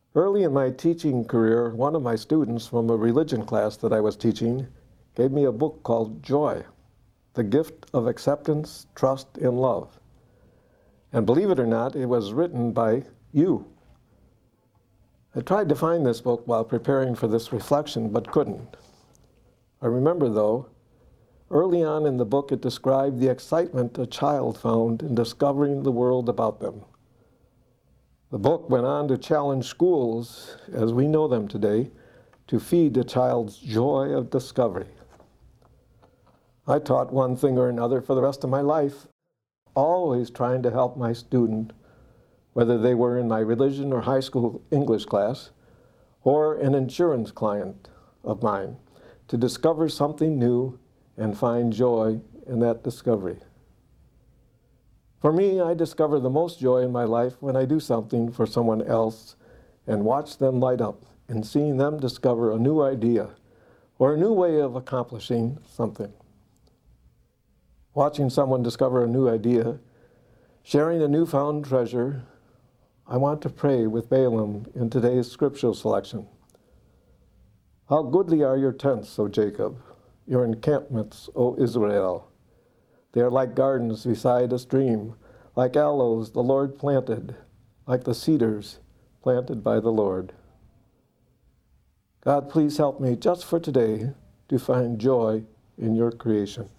Early in my teaching career, one of my students from a religion class that I was teaching gave me a book called Joy, The Gift of Acceptance, Trust, and Love. And believe it or not, it was written by you. I tried to find this book while preparing for this reflection, but couldn't. I remember, though, early on in the book it described the excitement a child found in discovering the world about them. The book went on to challenge schools, as we know them today, to feed a child's joy of discovery. I taught one thing or another for the rest of my life, always trying to help my student, whether they were in my religion or high school English class, or an insurance client of mine, to discover something new and find joy in that discovery. For me, I discover the most joy in my life when I do something for someone else and watch them light up in seeing them discover a new idea or a new way of accomplishing something. Watching someone discover a new idea, sharing a newfound treasure, I want to pray with Balaam in today's scriptural selection. How goodly are your tents, O Jacob, your encampments, O Israel. They are like gardens beside a stream, like aloes the Lord planted, like the cedars planted by the Lord. God, please help me just for today to find joy in your creation.